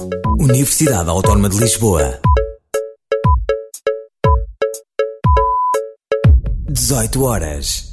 Universidade Autónoma de Lisboa. 18 horas.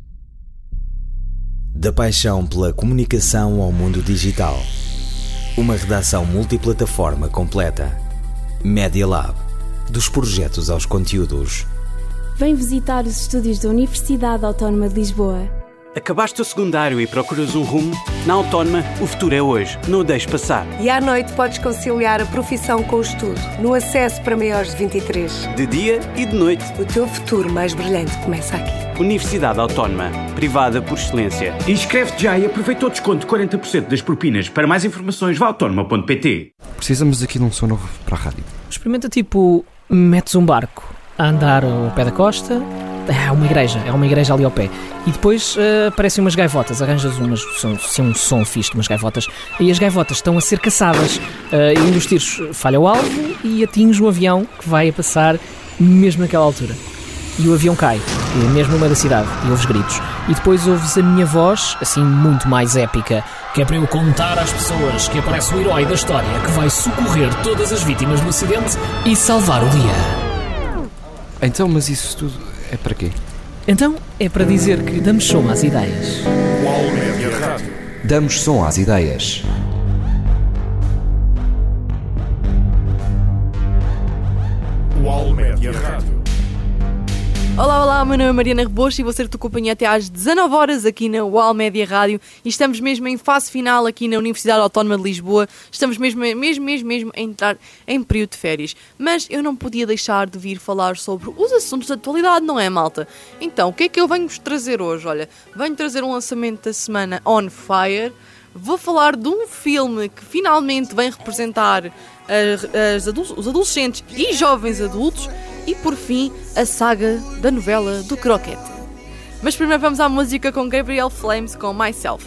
Da paixão pela comunicação ao mundo digital. Uma redação multiplataforma completa. Media Lab. Dos projetos aos conteúdos. Vem visitar os estúdios da Universidade Autónoma de Lisboa. Acabaste o secundário e procuras um rumo? Na Autónoma, o futuro é hoje. Não o deixes passar. E à noite podes conciliar a profissão com o estudo, no acesso para maiores de 23. De dia e de noite. O teu futuro mais brilhante começa aqui. Universidade Autónoma. Privada por excelência. Inscreve-te já e aproveita o desconto de 40% das propinas. Para mais informações, vá a autónoma.pt. Precisamos aqui de um som novo para a rádio. Experimenta metes um barco a andar ao pé da costa. É uma igreja ali ao pé. E depois aparecem umas gaivotas. Arranjas um som fixe de umas gaivotas. E as gaivotas estão a ser caçadas. E um dos tiros falha o alvo e atinge um avião que vai a passar mesmo naquela altura. E o avião cai, mesmo no meio da cidade. E ouves gritos. E depois ouves a minha voz, assim muito mais épica, que é para eu contar às pessoas que aparece o herói da história que vai socorrer todas as vítimas do acidente e salvar o dia. Então, mas isso tudo é para quê? Então, é para dizer que damos som às ideias. UAL Média Rádio. Damos som às ideias. UAL Média Rádio. Olá, meu nome é Mariana Rebocho e vou ser a tua companhia até às 19 horas aqui na UAL Média Rádio e estamos mesmo em fase final aqui na Universidade Autónoma de Lisboa. Estamos mesmo a entrar em período de férias. Mas eu não podia deixar de vir falar sobre os assuntos da atualidade, não é, malta? Então, o que é que eu venho-vos trazer hoje? Olha, venho trazer um lançamento da semana On Fire. Vou falar de um filme que finalmente vem representar os adolescentes e jovens adultos. E por fim, a saga da novela do Croquete. Mas primeiro vamos à música com Gabriel Flames com Myself.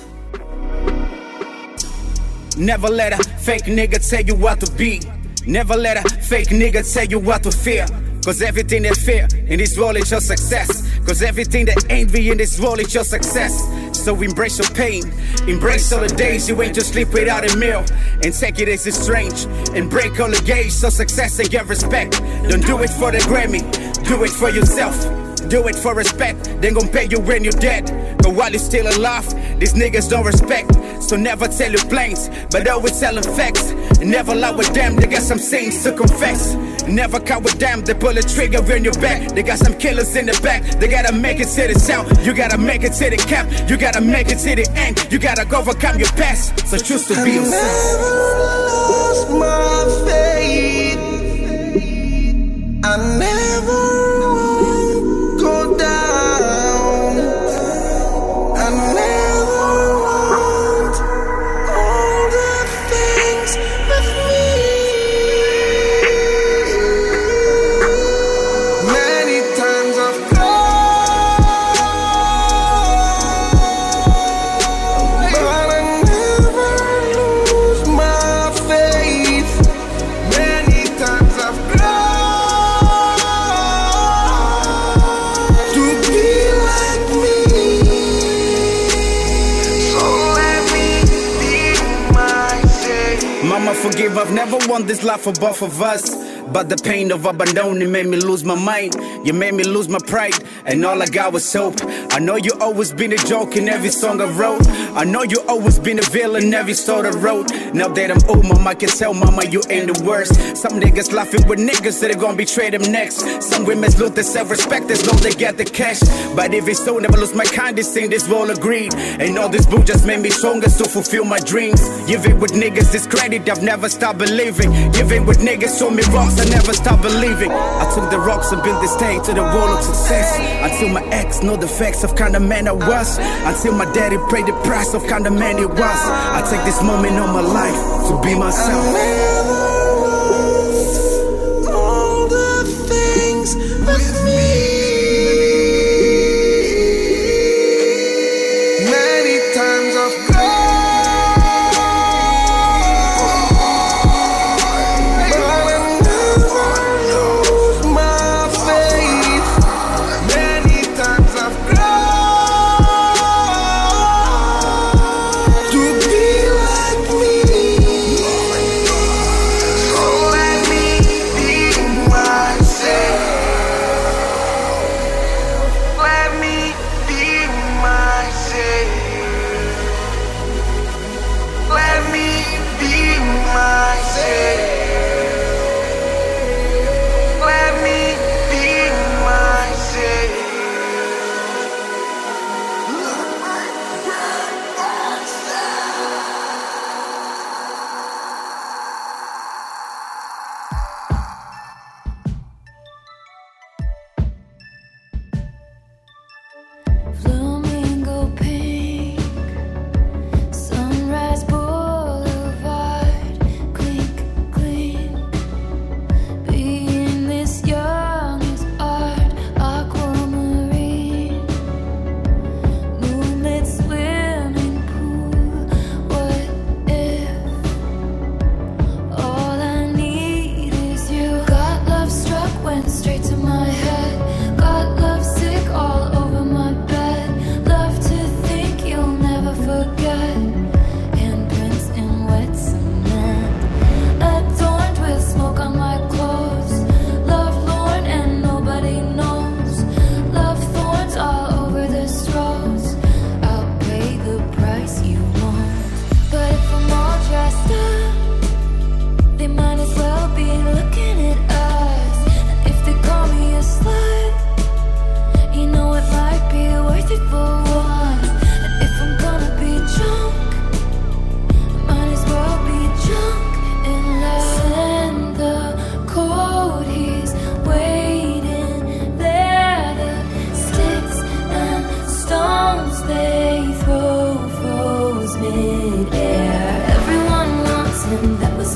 Never let a fake nigga tell you what to be. Never let a fake nigga tell you what to fear. Cause everything that's fair in this world is your success. Cause everything that envy in this world is your success. So embrace your pain. Embrace all the days you ain't to sleep without a meal. And take it as it's strange. And break all the gates so success and get respect. Don't do it for the Grammy. Do it for yourself. Do it for respect, then gon' pay you when you're dead. But while you're still alive, these niggas don't respect. So never tell your planes, but always tell them facts. Never lie with them, they got some sins to confess. Never caught with them, they pull a trigger in your back. They got some killers in the back, they gotta make it to the south. You gotta make it to the cap, you gotta make it to the end. You gotta overcome your past, so choose to be yourself. I never lost my faith. I never go down. I never want all the things with me. Many times I've cried, but I never lose my faith. Many times I've cried. Mama, forgive, I've never won this life for both of us. But the pain of abandoning made me lose my mind. You made me lose my pride, and all I got was hope. I know you always been a joke in every song I wrote. I know you always been a villain in every story I wrote. Now that I'm old, mama, I can tell mama you ain't the worst. Some niggas laughing with niggas that are gonna betray them next. Some women lose their self-respect as long as they get the cash. But if it's so, never lose my kindness in this world agreed. And all this boo just made me stronger to fulfill my dreams. Giving with niggas discredit, I've never stopped believing. Giving with niggas show me wrongs, I never stop believing. I took the rocks and built this stage to the wall of success. Until my ex know the facts of kind of man I was. Until my daddy paid the price of kind of man he was. I take this moment of my life to be myself. I never lost all the things with me. Many times I've cried.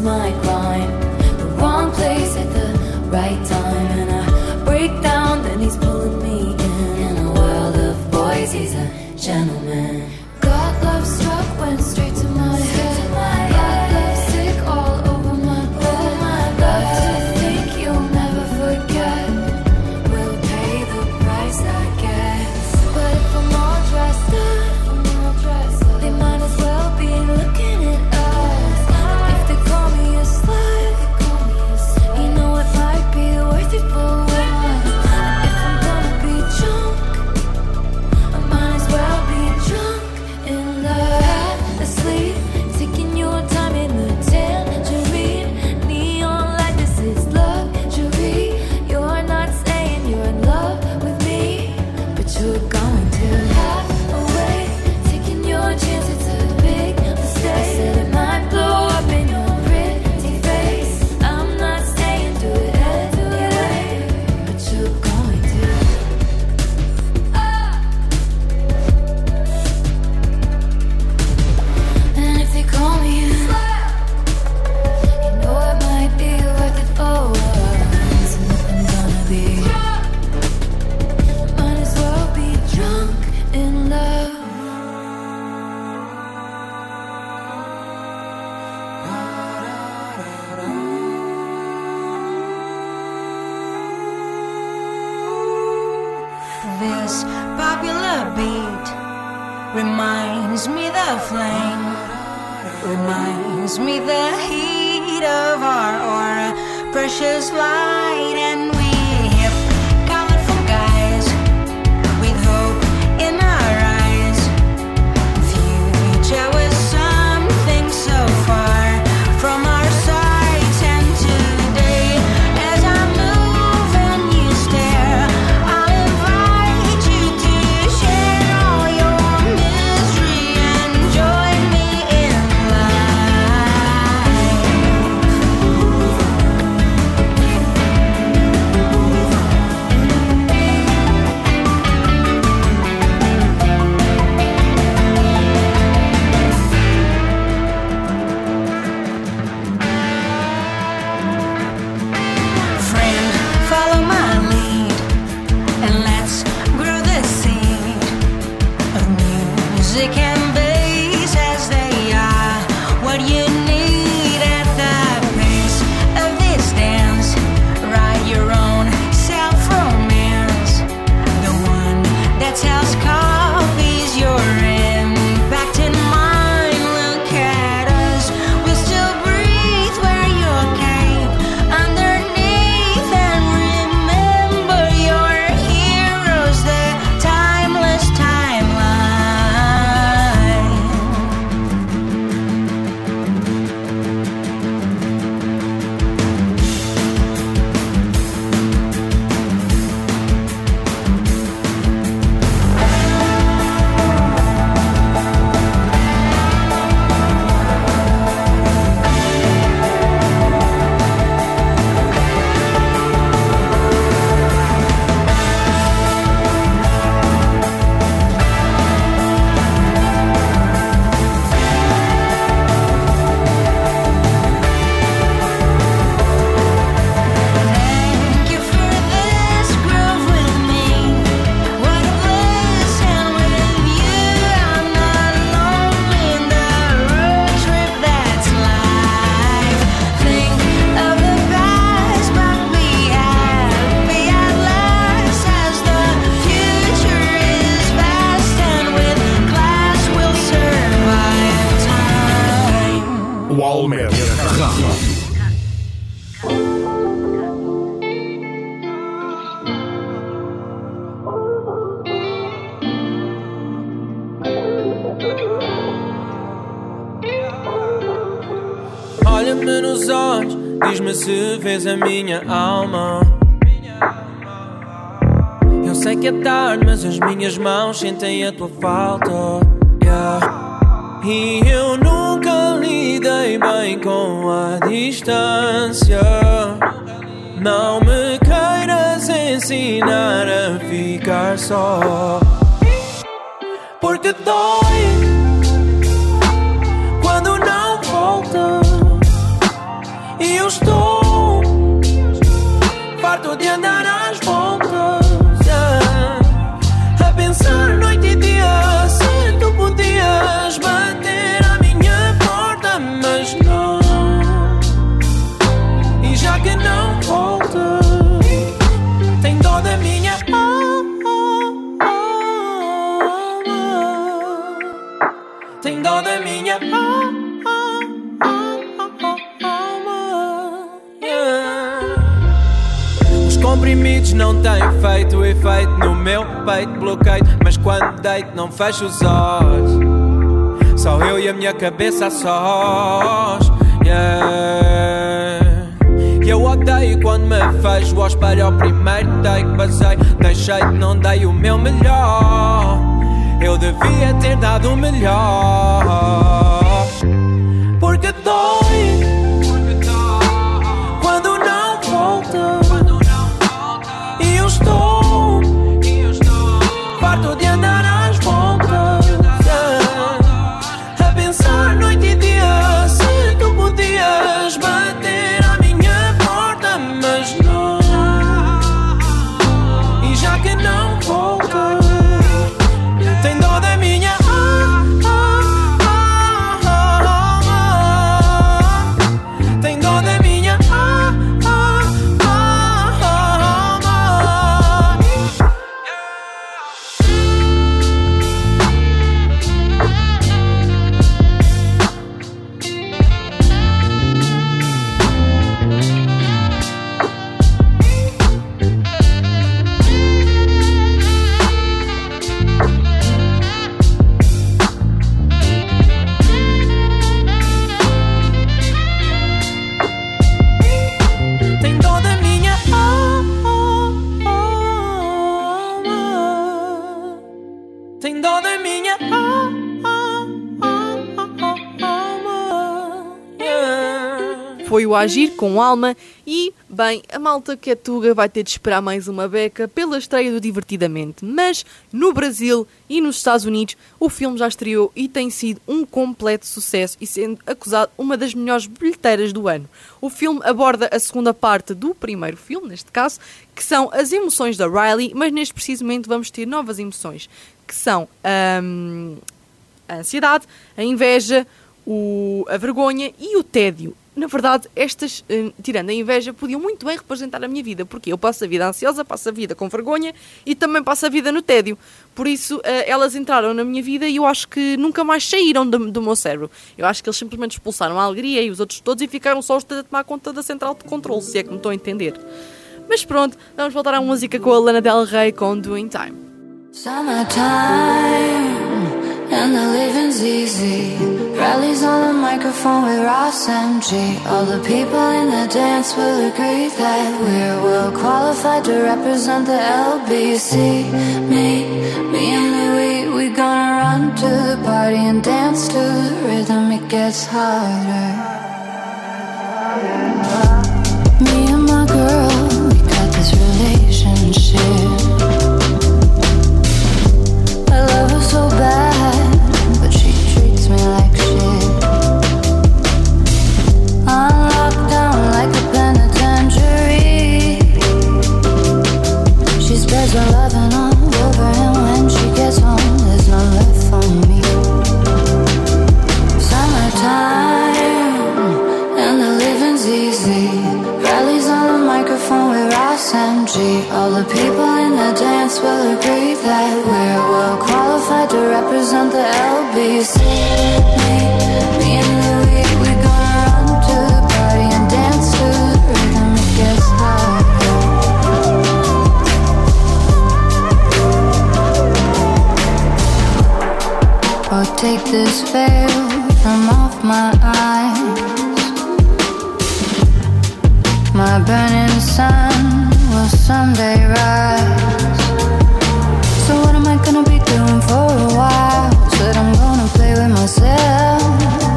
my crime. The wrong place at the right time, and I break down, then he's pulling me in a world of boys, he's a gentleman. Got love struck, went straight to my head. Got love sick all over my bed. Love to think you'll never forget. We'll pay the price, I guess. But if I'm all dressed up, they might as well be looking at us. If they call me a slut, you know it might be worth it for once. If I'm gonna be drunk, I might as well be drunk in love. Asleep, taking your time in the tangerine. Neon light, this is luxury. You're not saying you're in love with me, but you're going to have a way. Taking your chance, it's a big mistake. I said it might blow up in your pretty face. I'm not saying do it anyway, but you're going to. And if they call me a slut, you know it might be worth it for once. And if I'm gonna be drunk, might as well be drunk in love. This popular beat reminds me the flame, reminds me the heat of our aura, precious light, and we hip, colorful guys with hope in our eyes. Future was something so far from our sights, and today as I move and you stare, I'll invite you to share all your misery and join me in Friend, follow my lead, and let's grow the seed of music and bass as they are what you need at the pace of this dance. Write your own self-romance, the one that tells copies you're impact in mine. Look at us, we'll still breathe where you're came underneath, and remember your heroes, the timeless timeline. Thank you for this groove with me. What a bliss, and with you I'm not alone in the road trip that's life. Think of the past, but be happy at last, as the future is vast, and with class we'll survive time. Wall Media Radio. Olha-me nos olhos, diz-me se vês a minha alma. Eu sei que é tarde, mas as minhas mãos sentem a tua falta. Yeah. E eu nunca lidei bem com a distância. Não me queiras ensinar a ficar só, porque dói quando não voltas. E eu estou farto de andar às voltas, a pensar noite e dia se tu podias bater à minha porta, mas não. E já que não volta, tem dó da minha alma, tem dó da minha alma. Os comprimidos não têm feito efeito no meu peito, bloqueio, mas quando deito não fecho os olhos, só eu e a minha cabeça a sós, E eu odeio quando me vejo ao espelho ao primeiro take. Basei, deixei que não dei o meu melhor, eu devia ter dado o melhor. Porque dói quando não volta, e eu estou farto de andar às voltas, a pensar noite e dia se tu podias bater à minha porta, mas não. E já que não volta, tem dó da minha alma, tem dó da minha alma. Tem dó da minha alma, tem dó da minha alma. Foi o Agir com Alma e, bem, a malta que é tuga vai ter de esperar mais uma beca pela estreia do Divertidamente. Mas no Brasil e nos Estados Unidos o filme já estreou e tem sido um completo sucesso e sendo acusado uma das melhores bilheteiras do ano. O filme aborda a segunda parte do primeiro filme, neste caso, que são as emoções da Riley, mas neste preciso momento vamos ter novas emoções, que são a ansiedade, a inveja, a vergonha e o tédio. Na verdade, estas, tirando a inveja, podiam muito bem representar a minha vida, porque eu passo a vida ansiosa, passo a vida com vergonha e também passo a vida no tédio. Por isso, elas entraram na minha vida e eu acho que nunca mais saíram do meu cérebro. Eu acho que eles simplesmente expulsaram a alegria e os outros todos e ficaram só os a tomar conta da central de controle, se é que me estão a entender. Mas pronto, vamos voltar à música com a Lana Del Rey com Doing Time. Summertime and the living's easy. Riley's on the microphone with Ross and G. All the people in the dance will agree that we're well qualified to represent the LBC. Me and Louis, we gonna run to the party and dance to the rhythm. It gets harder. Me and my girl, we got this relationship. I love her so bad, but she treats me like shit. I'm locked down like a penitentiary. She spreads her loving all over, and when she gets home, there's no left for me. Summertime and the living's easy. Riley's on the microphone with Ross and G. All the people in the dance will agree that we're well qualified to represent the LBC. Me and Louis, we gonna run to the party and dance to the rhythm. It gets harder. Oh, take this veil from off my eyes. My burning sun will someday rise. So what am I gonna be doing for a while? Said I'm gonna play with myself.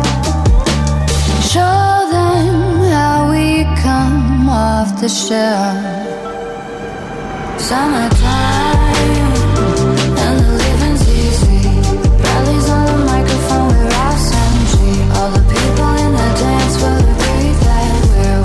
Show them how we come off the shelf. Summertime and the living's easy. Riley's on the microphone with Ross and G. All the people in the dance will agree that we're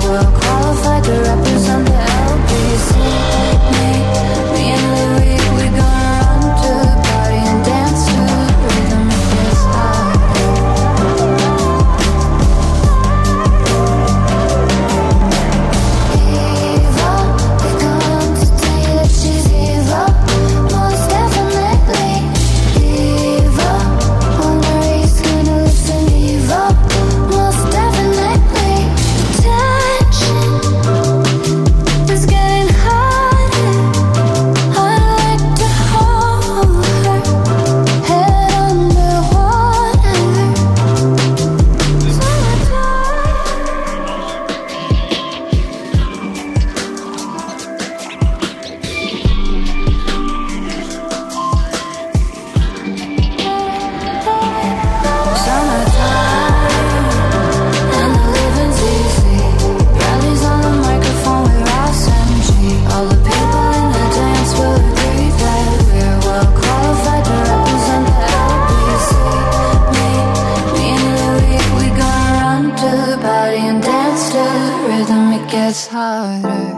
faster, rhythm it gets harder.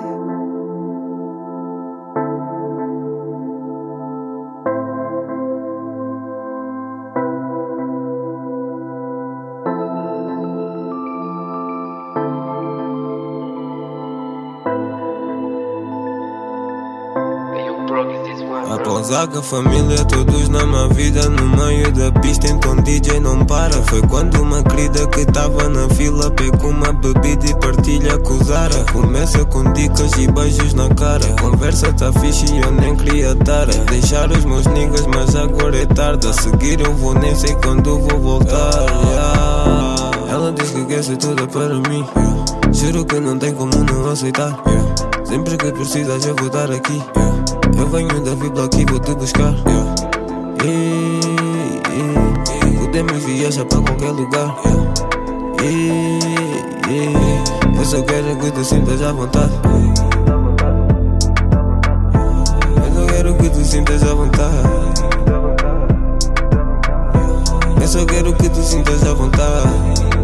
Após a família, todos na minha vida, no meio da pista, então DJ não para. Foi quando uma querida que tava na fila pegou uma bebida e partilha com o Zara. Começa com dicas e beijos na cara. Conversa tá fixe e eu nem queria dar. Deixar os meus niggas, mas agora é tarde. A seguir eu vou, nem sei quando vou voltar. Ela diz que quer ser toda para mim. Juro que não tem como não aceitar. Sempre que precisas eu vou estar aqui. Eu venho da vila aqui, vou te buscar. Podemos viajar para qualquer lugar. Eu só quero que tu sintas à vontade. Eu só quero que tu sintas à vontade. Eu só quero que tu sintas à vontade.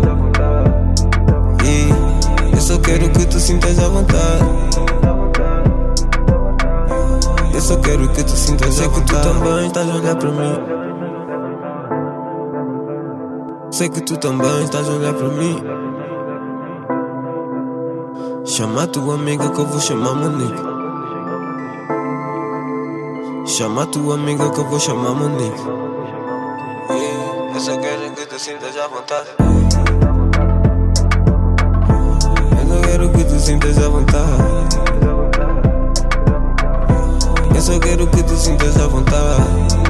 Eu só quero que tu sintas à vontade. Eu só quero que tu sintas a vontade. Sei que tu também estás a olhar para mim. Sei que tu também estás a olhar para mim. Chama a tua amiga que eu vou chamar meu nigga. Chama a tua amiga que eu vou chamar meu nigga. Eu só quero que tu sintas à vontade. Eu só quero que tu sintas à vontade. Eu só quero que tu sintas à vontade.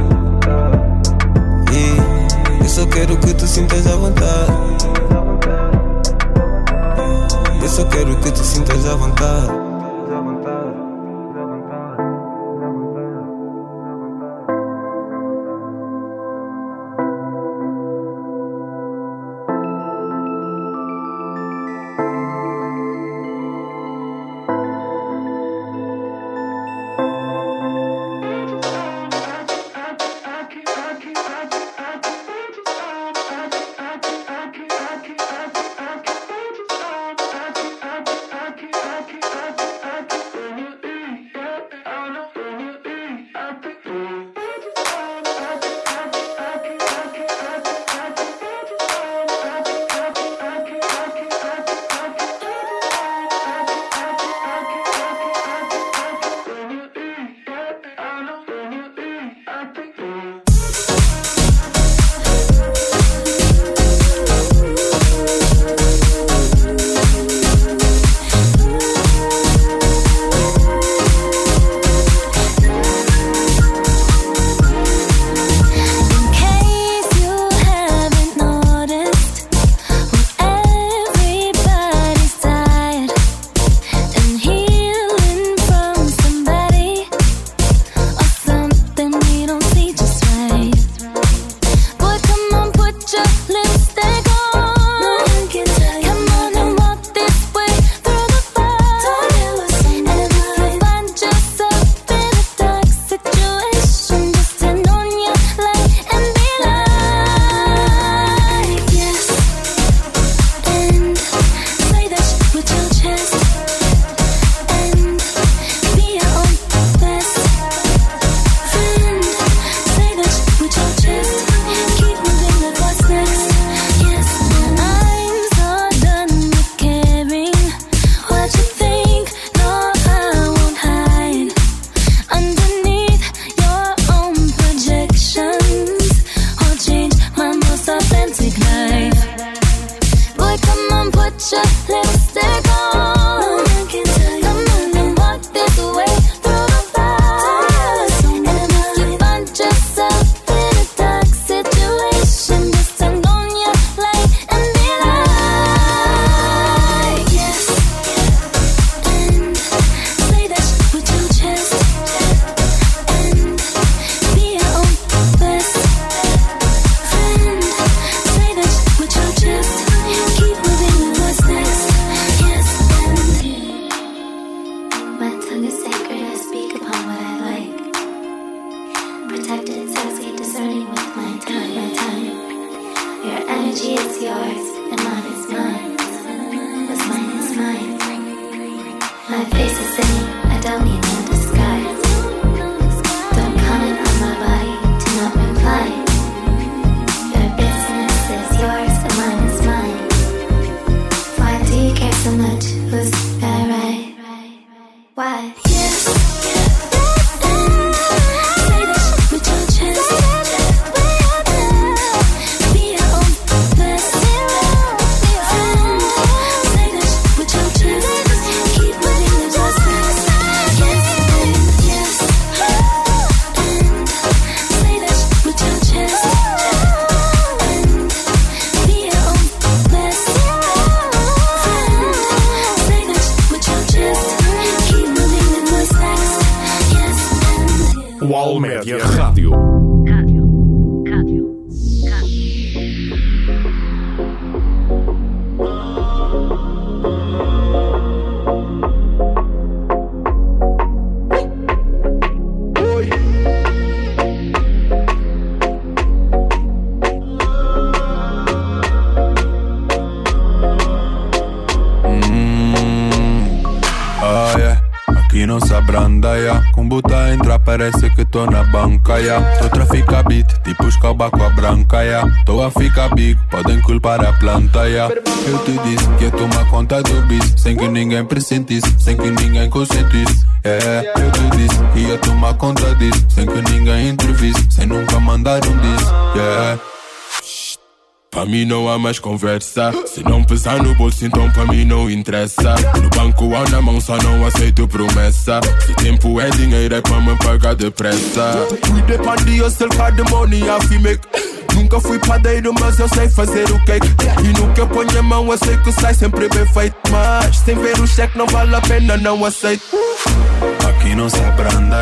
Eu só quero que tu sintas à vontade. Eu só quero que tu sintas à vontade. My face is saying I don't need no disguise. Don't comment on my body, do not reply. Your business is yours, but mine is mine. Why do you care so much? Who's that right? Why? Wall Média Rádio. Aqui não se abranda, yeah. Com buta entra parece que tô na banca, yeah. Tô trafica beat, tipo escoba com a branca, yeah. Tô a ficar big, podem culpar a planta, yeah. Eu te disse que ia tomar conta do bis, sem que ninguém pressentisse, sem que ninguém consentisse, yeah. Eu te disse que ia tomar conta disso, sem que ninguém entrevisse, sem nunca mandar um disso, yeah. Pra mim não há mais conversa. Se não pesar no bolso, então pra mim não interessa. No banco ou na mão, só não aceito promessa. Se tempo é dinheiro, é pra me pagar depressa. We depend de hustle, car the money I feel make. Nunca fui padeiro, mas eu sei fazer o cake. E no que eu ponho a mão, eu sei que sai sempre bem feito. Mas sem ver o cheque não vale a pena, não aceito. Aqui não se abranda,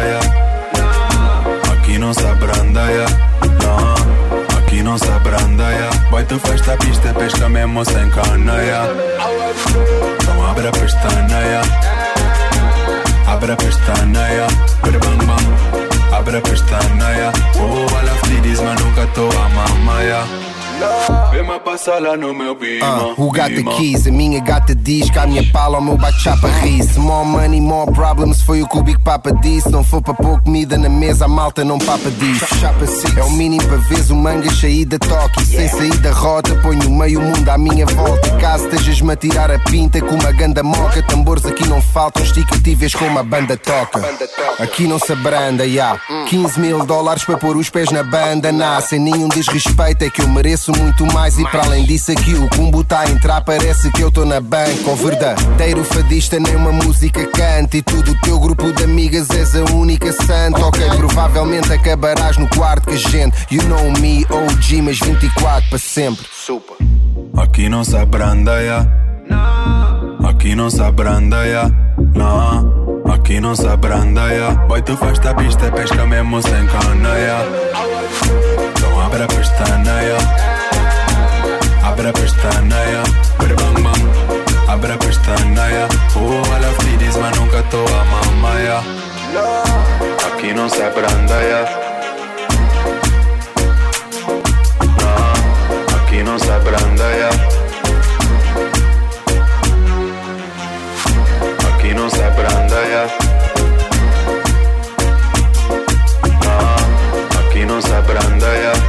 yeah. Aqui não se abranda, yeah. Não. Aqui não se abranda, yeah. Vai tu festa, pista, pesca mesmo sem cana, yeah. Então abre a pestana, yeah. Abre a pestana, yeah. Bang, bang. Abre a pestana, yeah. Oh, olha flidis, mas nunca tô a mama, yeah. Vem-me passar lá no meu bima. O gato quis, a minha gata diz que a minha pala, o meu bate-chapa ri-se. More money, more problems, foi o que o Big Papa disse. Não for para pôr comida na mesa, a malta não papa diz. É o mínimo para vez o manga cheio de toque. Sem sair da rota, ponho meio mundo à minha volta. Caso estejas-me a tirar a pinta com uma ganda moca, tambores aqui não faltam, esticativas como a banda toca. Aqui não se abranda, yeah. 15 mil dólares para pôr os pés na banda, nah. Sem nenhum desrespeito, é que eu mereço muito mais. E para além disso aqui o combo tá a entrar, parece que eu tô na banca. O verdadeiro fadista nem uma música canta. E tudo o teu grupo de amigas és a única santa. Ok, provavelmente acabarás no quarto com a gente. You know me, OG, mas 24 para sempre. Super. Aqui não se abranda, yeah. Aqui não se abranda, yeah. Não. Aqui não se abranda, yeah. Vai tu festa, pista, pesca mesmo sem cana, yeah. Então abre a pestana, yeah. Abre a pestana, yeah. Bang, bang. Abre a pestana, yeah. Oh, olha flidis, mas nunca tô a mama, yeah. Aqui não se abranda, yeah. Não, aqui não se abranda, yeah. Aqui não se abranda, yeah. Não, aqui não se abranda, yeah.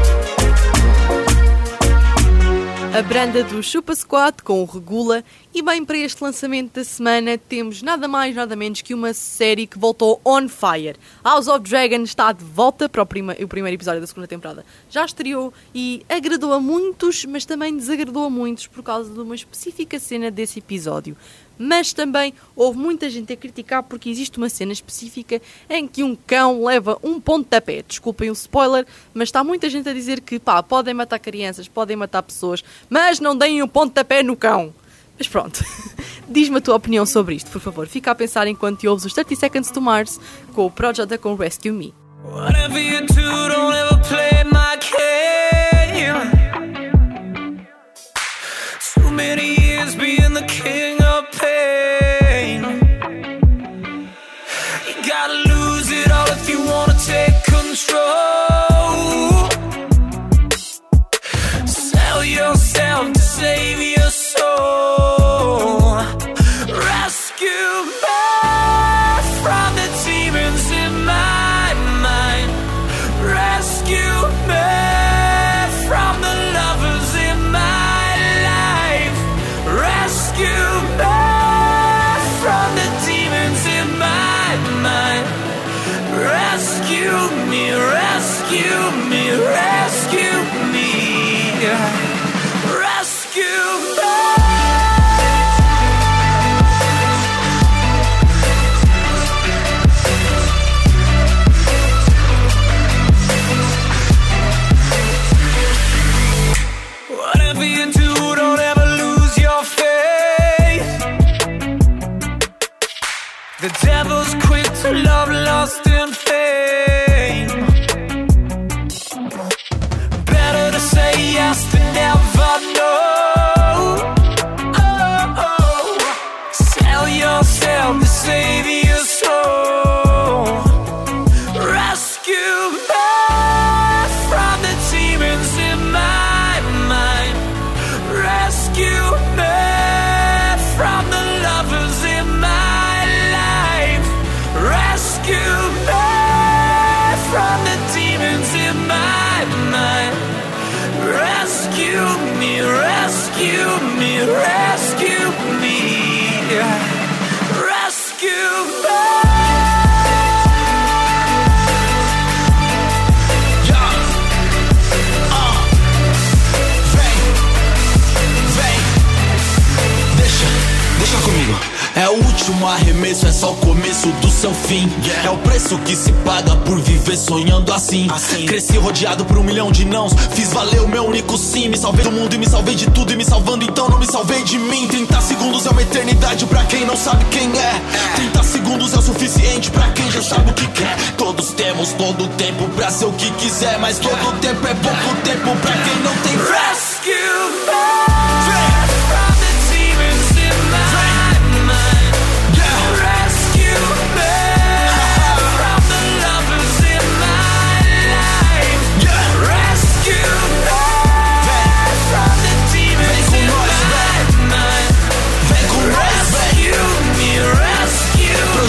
A branda do Chupa Squad com o Regula. E bem, para este lançamento da semana temos nada mais, nada menos que uma série que voltou on fire. House of Dragon está de volta para o primeiro episódio da segunda temporada. Já estreou e agradou a muitos, mas também desagradou a muitos por causa de uma específica cena desse episódio. Mas também houve muita gente a criticar porque existe uma cena específica em que um cão leva um pontapé. Desculpem o spoiler, mas está muita gente a dizer que podem matar crianças, podem matar pessoas, mas não deem um pontapé no cão. Mas pronto, diz-me a tua opinião sobre isto, por favor. Fica a pensar enquanto te ouves os 30 Seconds to Mars com o Projota com Rescue Me. Whatever you do, don't ever play my game. Too many years being the king of pain. You gotta lose it all if you wanna take control. Sell yourself to save your soul. Rescue me. The devil's quick to love, lost in fame. Better to say yes than never know. Oh, oh. Sell yourself to save your soul. Rescue me from the demons in my mind. Rescue me from the lovers in my life. Rescue me from the demons in my mind. Rescue me, rescue me, rescue me. Rescue me. Deixa comigo. É o último arremesso, é só o começo do seu fim. É o preço que se paga por viver sonhando assim. Cresci rodeado por 1 milhão de nãos, fiz valer o meu único sim. Me salvei do mundo e me salvei de tudo. E me salvando então não me salvei de mim. 30 segundos é uma eternidade pra quem não sabe quem é. 30 segundos é o suficiente pra quem já sabe o que quer. Todos temos todo o tempo pra ser o que quiser, mas todo o tempo é pouco tempo pra quem não tem fé. Rescue me from the demons in my mind. Rescue me from the lovers in my life. Rescue me from the demons in my mind. Rescue me, rescue me,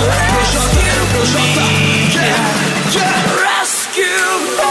rescue me.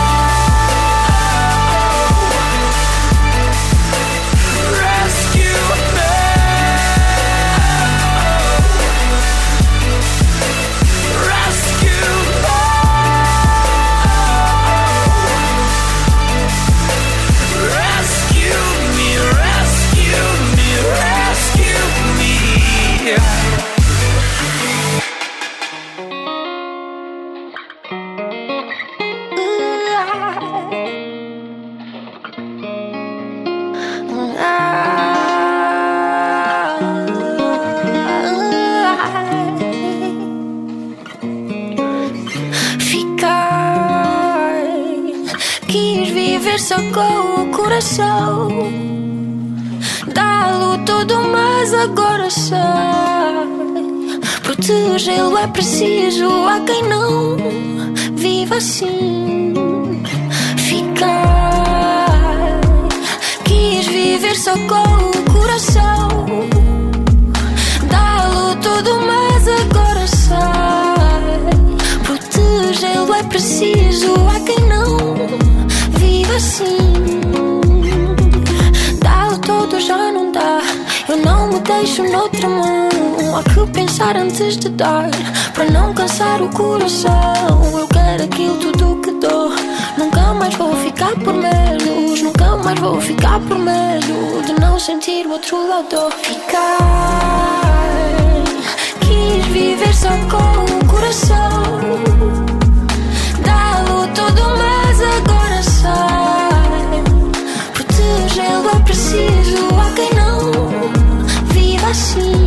Só com o coração, dá-lo todo, mas agora sai. Protegê-lo é preciso, há quem não viva assim. Ficar, quis viver só com o coração, dá-lo todo, mas agora sai. Protegê-lo é preciso, há quem não viva assim. Dá-lo todo, já não dá. Eu não me deixo noutra mão. Há que pensar antes de dar, para não cansar o coração. Eu quero aquilo tudo que dou. Nunca mais vou ficar por menos. Nunca mais vou ficar por medo de não sentir o outro lado. Ficar, quis viver só com o coração, dá-lo todo, mas agora sai. Protegê-lo é preciso, há quem não viva assim.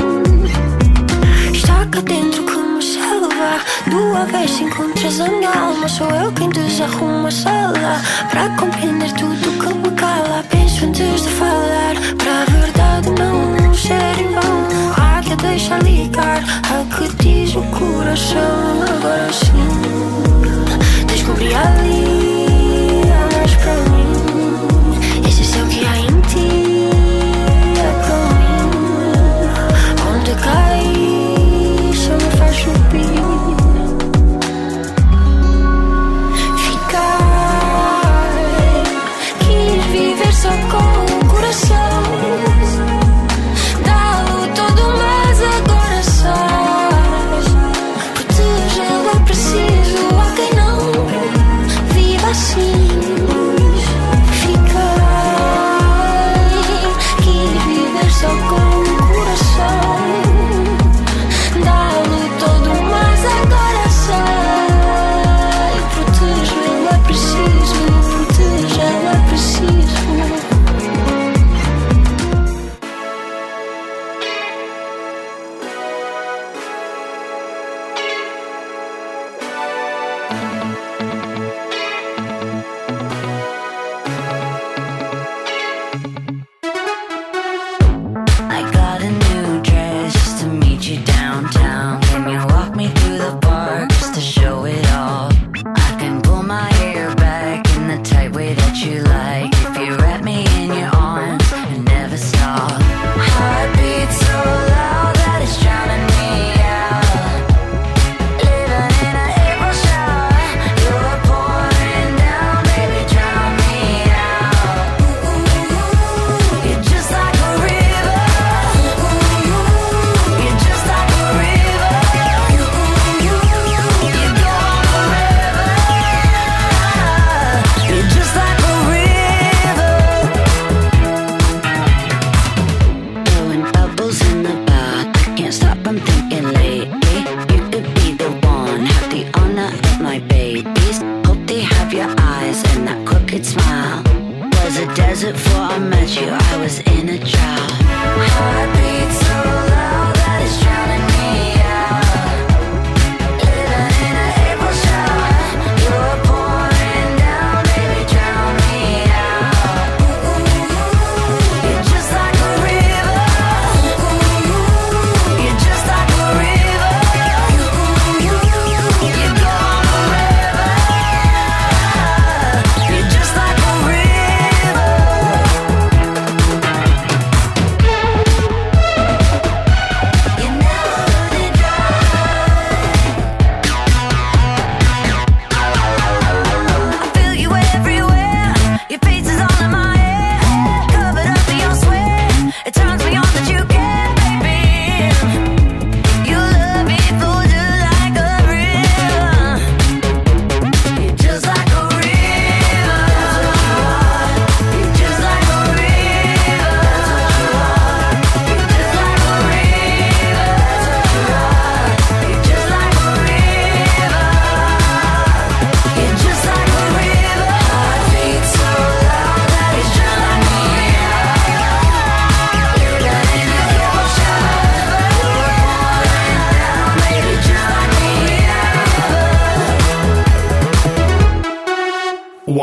Está cá dentro que me salva. Do avesso encontras a minha alma. Sou eu quem desarruma a sala para compreender tudo que me cala. Penso antes de falar, para a verdade não ser em vão. Há que a deixar ligar, há que diz o coração. Agora sim descobri ali, há mais para mim. Esse céu que há em ti é para mim. Onde cai só me faz subir. Ficar, quis viver só com o coração, dá-lo todo, mas agora sai. Protegê-lo é preciso, há quem não viva assim.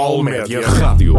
All Média Rádio.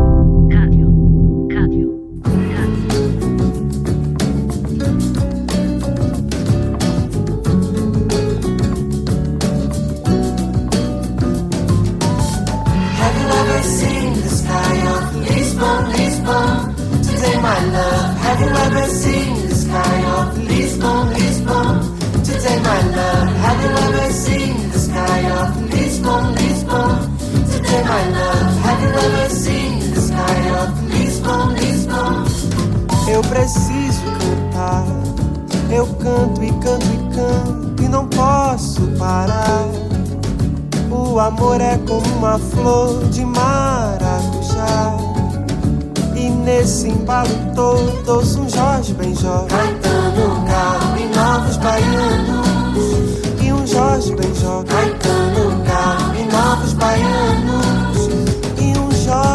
Have you ever seen the sky of Lisbon, Lisbon? Today my love. Have you ever seen the sky of Lisbon, Lisbon? Today my love. Have you ever seen the sky of Lisbon, Lisbon? Eu preciso cantar. Eu canto e canto e canto e não posso parar. O amor é como uma flor de maracujá. E nesse embalo todo ouço um Jorge Benjó, Caetano, Gal e novos baianos. E um Jorge Benjó, Caetano, Gal e novos baianos. E um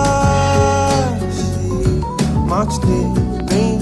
Jorge Malte bem.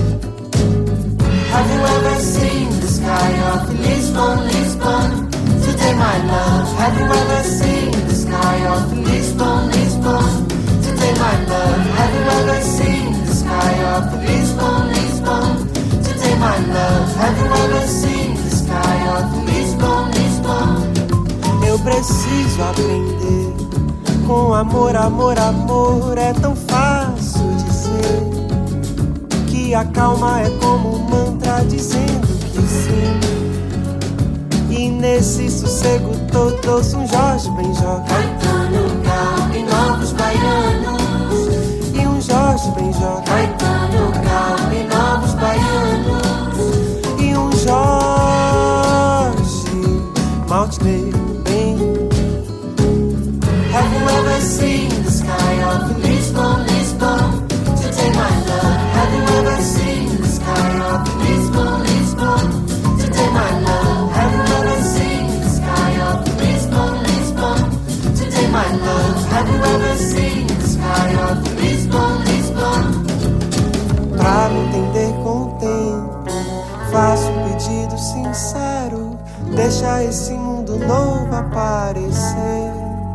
Have you ever seen the sky of Lisbon, Lisbon? Today my love. Have you ever seen the sky of Lisbon, Lisbon? Today my love. Have you ever seen the sky of Lisbon, Lisbon? Today my love. Have you ever seen the sky of Lisbon, Lisbon? Eu preciso aprender. Com amor, amor, amor é tão fácil dizer que a calma é como um mantra dizendo que sim. E nesse sossego todo ouço um Jorge Benjó, Caetano, Gal e novos baianos. E um Jorge Benjó, Caetano, Gal e novos baianos. E um Jorge Malte bem. Have you ever seen the sky of Lisbon, Lisbon? Today my love. Have you ever seen the sky of Lisbon, Lisbon? Today my love. Have you ever seen the sky of Lisbon, Lisbon? Today my love. Have you ever seen the sky of Lisbon, Lisbon? Pra me entender com o tempo, faço um pedido sincero. Deixa esse mundo novo aparecer.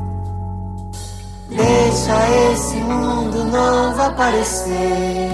Deixa esse mundo novo aparecer.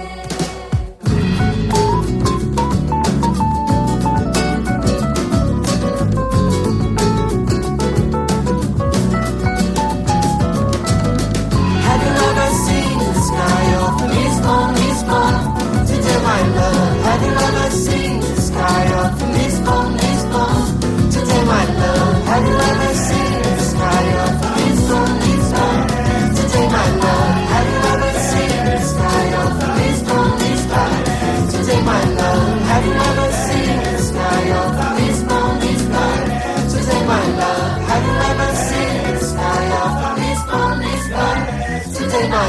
Have you ever seen the sky of Lisbon, Lisbon? Today my love. Have you ever seen the sky of Lisbon, Lisbon? Today my love. Have you ever seen the sky of Lisbon, Lisbon? Today my love. Have you ever seen the sky of Lisbon, Lisbon? Today my love. Have you ever seen the sky of Lisbon, Lisbon? Today my love. Have you ever seen the sky of Lisbon, Lisbon? Today my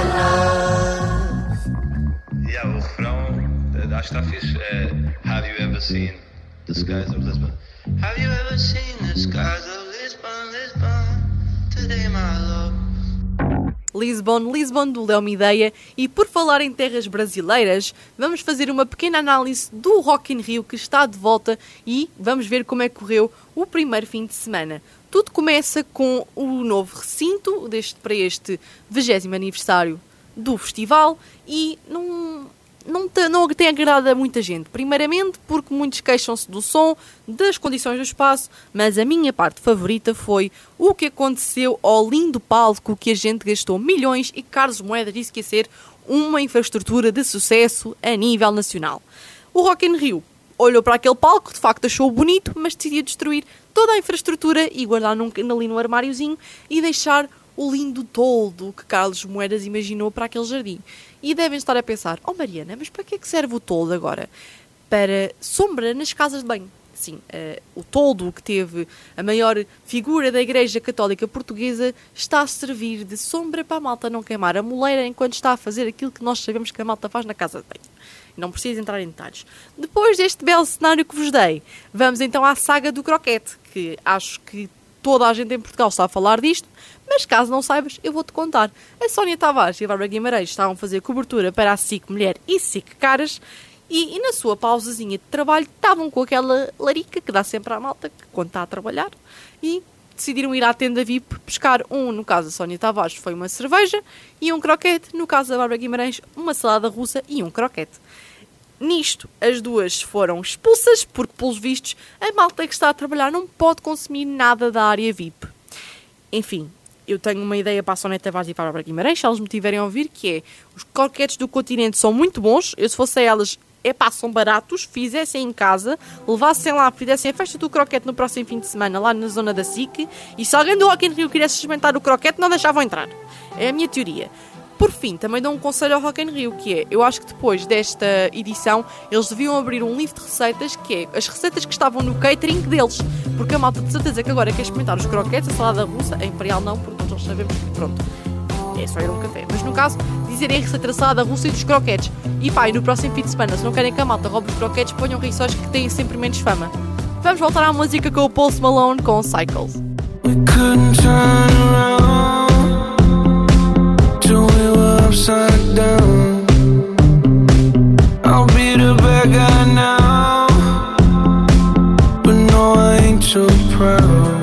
love. Yeah, o refrão acho que está fixe. Have you ever seen the skies of Lisbon? Have you ever seen the skies of Lisbon, Lisbon? Today my love. Lisbon, Lisbon, do Léo Mideia. E por falar em terras brasileiras, vamos fazer uma pequena análise do Rock in Rio que está de volta e vamos ver como é que correu o primeiro fim de semana. Tudo começa com o novo recinto para este 20º aniversário do festival e não tem agradado a muita gente. Primeiramente porque muitos queixam-se do som, das condições do espaço, mas a minha parte favorita foi o que aconteceu ao lindo palco que a gente gastou milhões e Carlos Moedas disse que ia ser uma infraestrutura de sucesso a nível nacional. O Rock in Rio olhou para aquele palco, de facto achou bonito, mas decidiu destruir toda a infraestrutura e guardar ali no armáriozinho e deixar o lindo toldo que Carlos Moedas imaginou para aquele jardim. E devem estar a pensar, oh Mariana, mas para que é que serve o toldo agora? Para sombra nas casas de banho. Sim, o toldo que teve a maior figura da Igreja Católica Portuguesa está a servir de sombra para a malta não queimar a moleira enquanto está a fazer aquilo que nós sabemos que a malta faz na casa de banho. Não preciso entrar em detalhes. Depois deste belo cenário que vos dei, vamos então à saga do croquete, que acho que toda a gente em Portugal está a falar disto, mas caso não saibas, eu vou-te contar. A Sónia Tavares e a Bárbara Guimarães estavam a fazer cobertura para a SIC Mulher e SIC Caras e na sua pausazinha de trabalho estavam com aquela larica que dá sempre à malta quando está a trabalhar e decidiram ir à tenda VIP pescar no caso da Sónia Tavares foi uma cerveja e um croquete, no caso da Bárbara Guimarães uma salada russa e um croquete. Nisto, as duas foram expulsas porque, pelos vistos, a malta que está a trabalhar não pode consumir nada da área VIP. Enfim, eu tenho uma ideia para a Sónia Tavares e para a Bárbara Guimarães, se elas me tiverem a ouvir, que é, os croquetes do Continente são muito bons, eu se fosse elas, são baratos, fizessem em casa, levassem lá, fizessem a festa do croquete no próximo fim de semana, lá na zona da SIC, e se alguém do Rock in Rio quisesse experimentar o croquete, não deixavam entrar. É a minha teoria. Por fim, também dou um conselho ao Rock in Rio, que é, eu acho que depois desta edição, eles deviam abrir um livro de receitas, que é as receitas que estavam no catering deles, porque a malta de certeza que agora quer experimentar os croquetes, a salada russa, a imperial não, porque nós já sabemos que pronto, é só ir a um café. Mas no caso, dizerem a receita da salada russa e dos croquetes. E pá, e no próximo fim de semana, se não querem que a malta roube os croquetes, ponham rissóis que têm sempre menos fama. Vamos voltar à música com o Post Malone com Cycles. Upside down, I'll be the bad guy now, but no, I ain't so proud.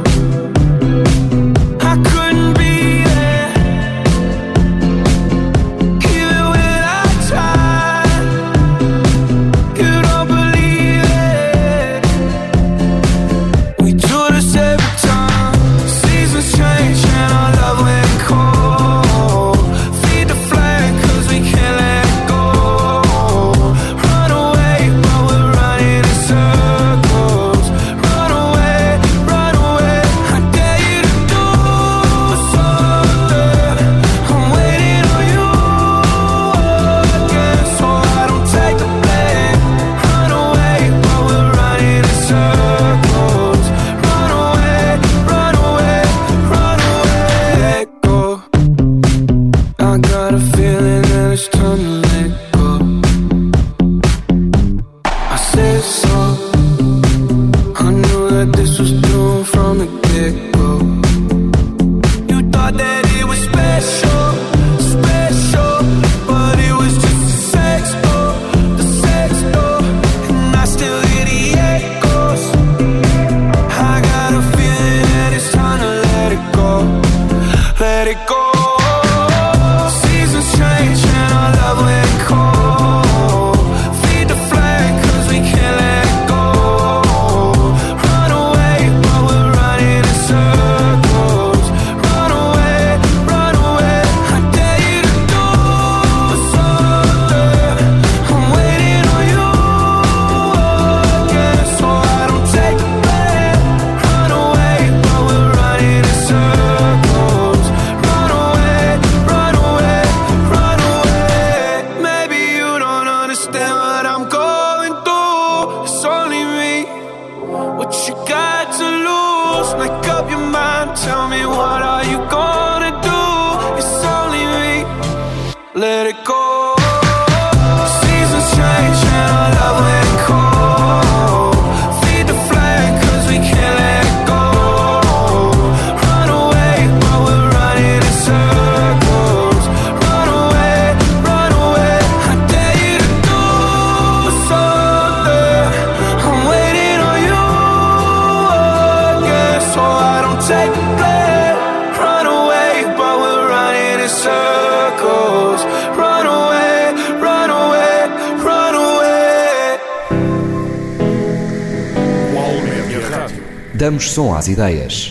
I couldn't be there, even when I tried. You don't believe it. We do this every time. Seasons change and our love went cold. Damos som às ideias.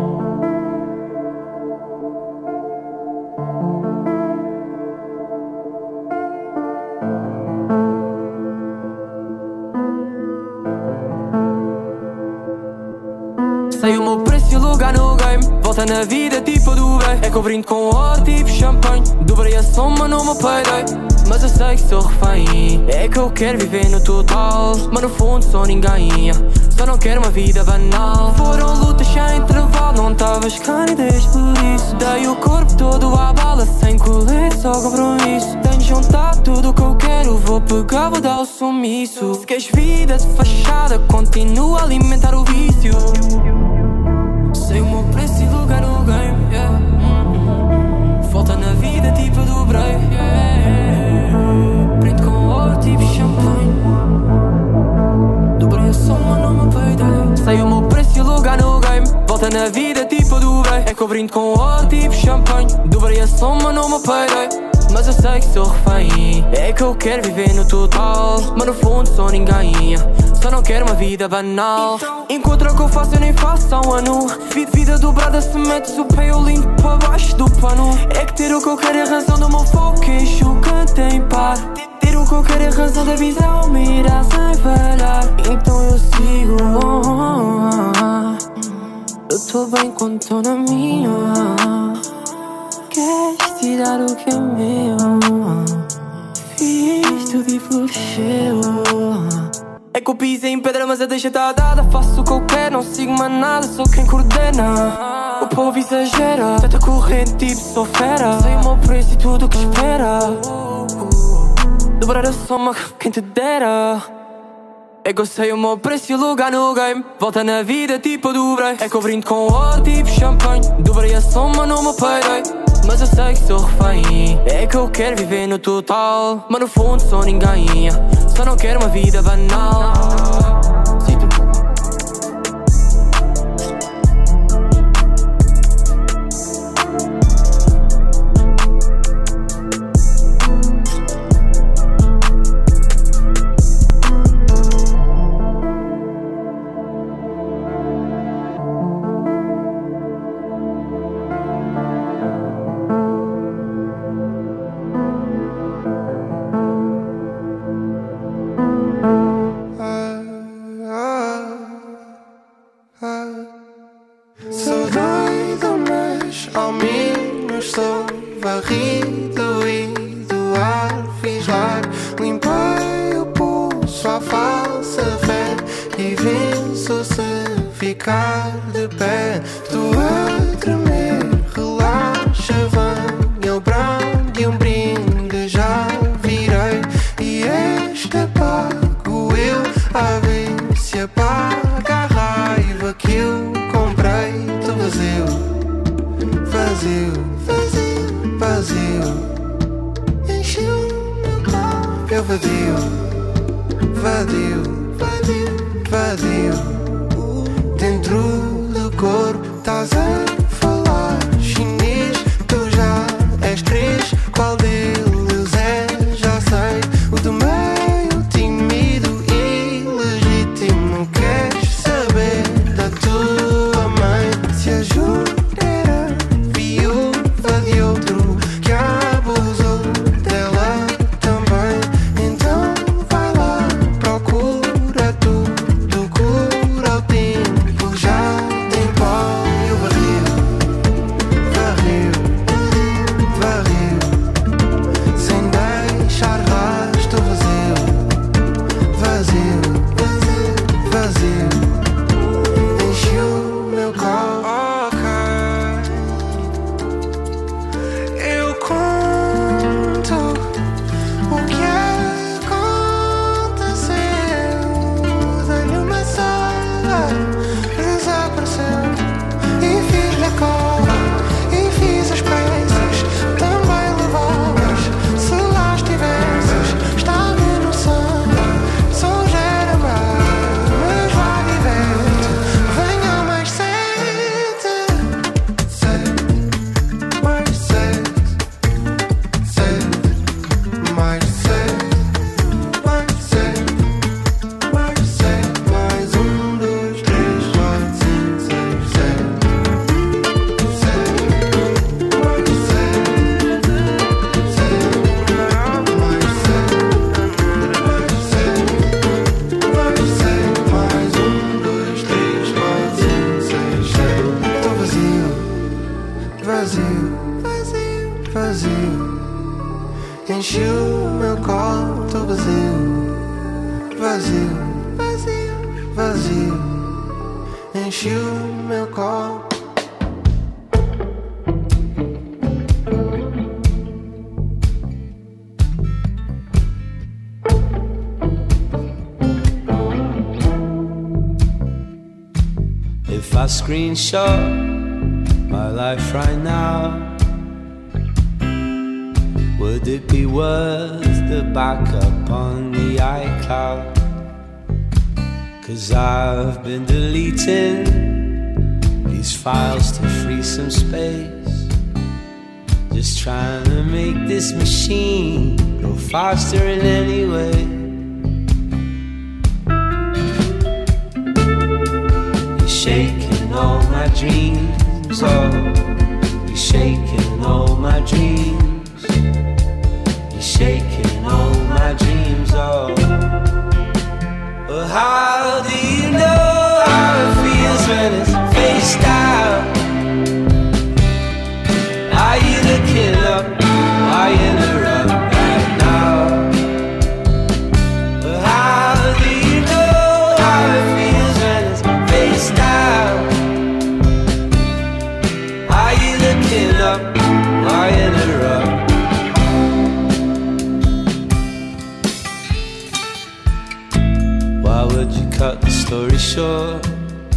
Sei o meu preço e o lugar no game. Volta na vida tipo do bem. É que eu brindo com ouro tipo champanhe. Dobrei a soma no meu payday. Mas eu sei que sou refém. É que eu quero viver no total, mas no fundo sou ninguém. Só não quero uma vida banal. Foram lutas sem intervalo. Não estavas cá nem desde por isso. Dei o corpo todo à bala, sem colete, só compromisso. Tenho juntado tudo o que eu quero. Vou pegar, vou dar o sumiço. Se queres vida de fachada, continua a alimentar o vício. Sei o meu preço e lugar no game, yeah. Falta na vida tipo dobrei, yeah. Brindo com ouro tipo champanhe. Dobrei a soma no meu payday. Sei o meu preço e lugar no game. Volta na vida tipo brindo com ouro tipo champanhe. Dobrei a soma no meu payday, mas eu sei que sou refém. É que eu quero viver no total, mas no fundo sou ninguém. Só não quero uma vida banal. Encontra o que eu faço, eu nem faço há um ano. Vida dobrada, se metes o pé eu limpo para baixo do pano. É que ter o que eu quero é a razão do meu foco, queixo que tem par. Ter o que eu quero é a razão da visão, mirar sem falhar. Então eu sigo. Eu tô bem quando tô na minha. Queres tirar o que é meu? Fiz tudo e floresceu. É que eu pisei em pedra, mas a deixa tá dada. Faço o que eu quero, não sigo mais nada, sou quem coordena. O povo exagera, tenta corrente tipo sou fera. Sei o meu preço e tudo o que espera. Dobrar a soma, quem te dera. É que eu sei o meu preço e o lugar no game. Volta na vida tipo eu dobrei. É que eu brindo com ouro tipo champanhe. Dobrei a soma no meu payday, mas eu sei que sou refém. É que eu quero viver no total, mas no fundo sou ninguém. Só não quero uma vida banal. Sou doido, mas ao menos sou varrido e do ar fiz lar. Limpei o pulso à falsa fé e venço se ficar de pé. Estou a tremer, relaxa, venha o brinde e um brinde já virei. E este apago eu a ver se apaga a raiva que eu comprei. Tô vazio, vazio, vazio, vazio. Encheu o meu copo, eu vadio, vadio, vadio, vadio. Dentro do corpo estás a falar chinês. Tu já és três, qual deles é? Já sei. O do meio, tímido e legítimo. Queres saber da tua mãe? Se a Júlia era viúva de outro que abusou dela também, então vai lá, procura tudo, cura o tempo, já tem pó. E o barril, varril, varril, sem deixar rastro. Vazio, vazio, vazio, encheu o meu copo. Eu conto o que aconteceu. Dei-lhe uma sala, desapareceu. E fiz-lhe a cola, e fiz as peças, também levavas. Se lá estivesses, estava no sangue. Sou Jeremiah, mas vai diverte. Venha mais sete, sete, mais sete, sete, mais sete, mais sete, mais sete, mais 1, 2, 3, 4, 5, 6, 7, 7, mais 7, 7, mais 7, mais 7, mais 1, 2, 3, 4, 5, 6, 7. Tô vazio, vazio, vazio, vazio. Encheu o meu copo, tô vazio, vazio, vazio, vazio. Encheu o meu copo. If I screenshot my life right now, would it be worth the backup on the iCloud? 'Cause I've been deleting these files to free some space. Just trying to make this machine go faster in any way. You're shaking all my dreams, oh, you're shaking all my dreams. You're shaking all my dreams, oh. Well, how do you know how it feels when it's face down? Are you looking up? Are you interrupt right now? Well, how do you know how it feels when it's face down? Are you looking up? Are you interrupt? Why would you cut the story short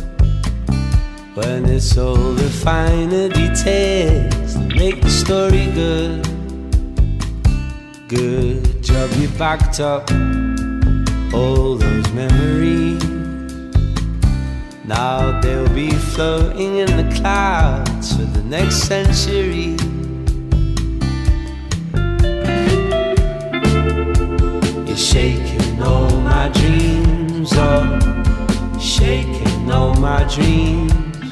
when it's all the finer details that make the story good? Good job you backed up all those memories. Now they'll be floating in the clouds for the next century. You're shaking all my dreams, oh, shaking all my dreams.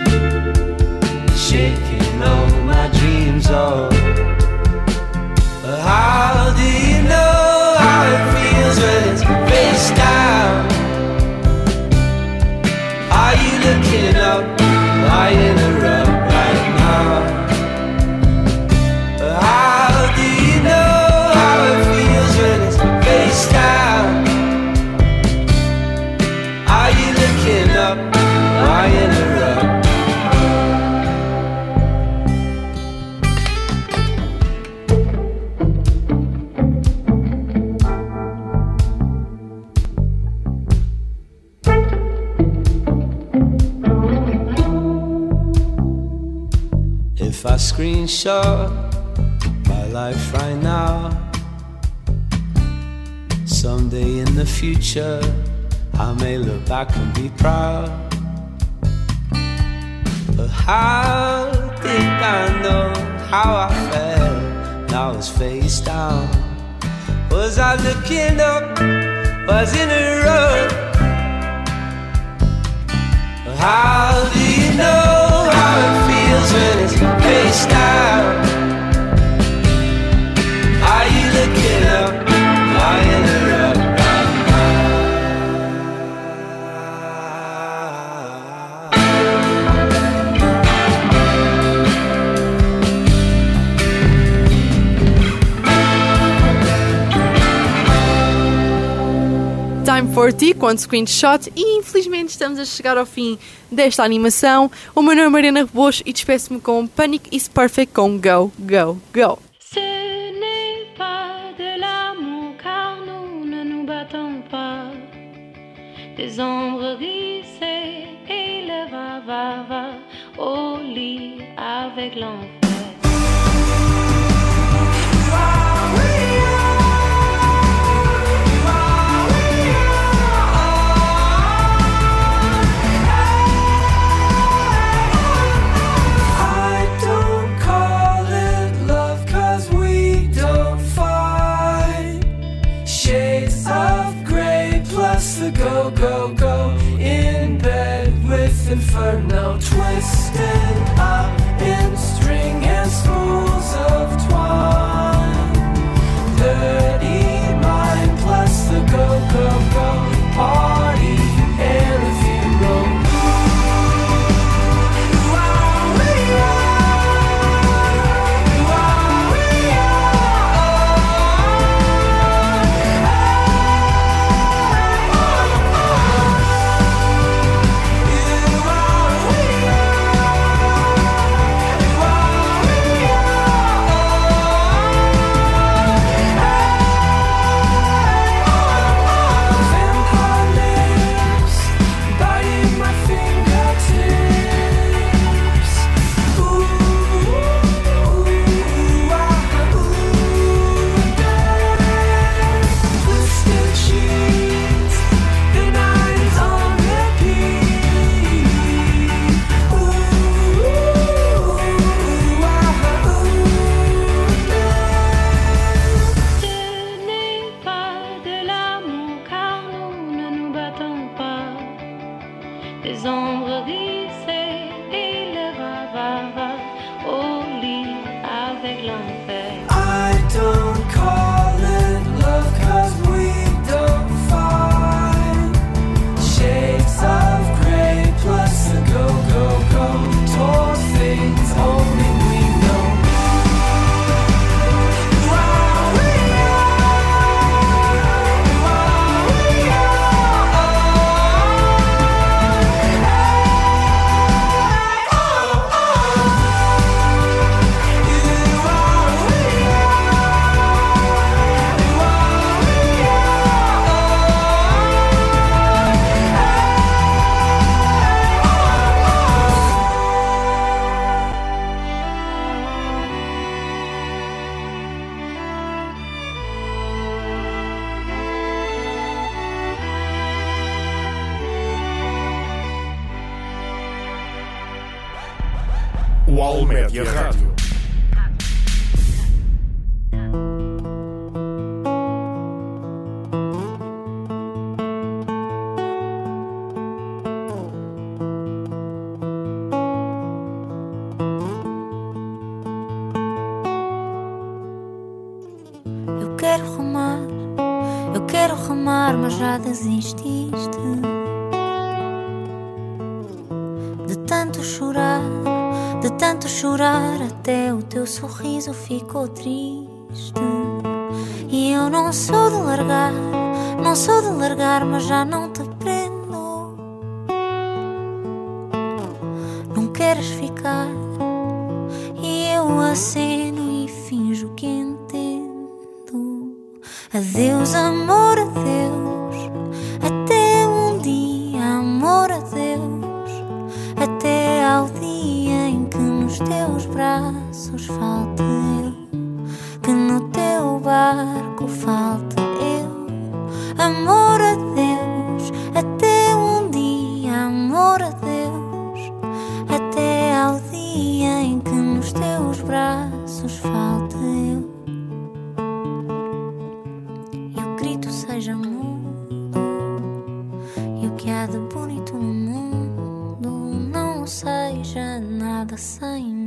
Shaking all my dreams, oh. But how do you know how it feels when it's face down? Are you looking up? Are you interrupt right now? But how do you know how it feels when it's face down? Are you looking up? Are you interrupt? If I screenshot my life right now, someday in the future I may look back and be proud. But how did I know how I felt? Now I was face down. Was I looking up? Was in a rut? How do you know how it feels when it's face down? Are you looking up? Are you interrupt right Time for Tea com Screenshot e infelizmente estamos a chegar ao fim desta animação. O meu nome é Mariana Rebouças e despeço-me com Panic is Perfect com Go, Go, Go. Ce n'est pas de l'amour car nous ne nous battons pas. Des ombres glissées et le va au lit avec l'enfer. Go, go, go in bed with inferno, twisted up in string and spools of twine. Dirty mind plus the go, go, go party and the funeral. les ombres glissées et le va au lit avec l'enfer. I don't call it love 'cause we don't find shades of grey plus a go toward things only we know. UAL Média Rádio. Eu quero remar, mas já desististe de tanto chorar. De tanto chorar, até o teu sorriso ficou triste. E eu não sou de largar, mas já não te prendo. Não queres ficar, e eu aceno e finjo que entendo. Adeus, amor, adeus, até um dia, amor, adeus, até ao dia em que nos teus braços falte eu, que no teu barco falte eu. Amor, adeus, até um dia, amor, adeus, até ao dia em que nos teus braços falte eu. E o grito seja mudo, e o que há de bonito no mundo não seja nada sem mim.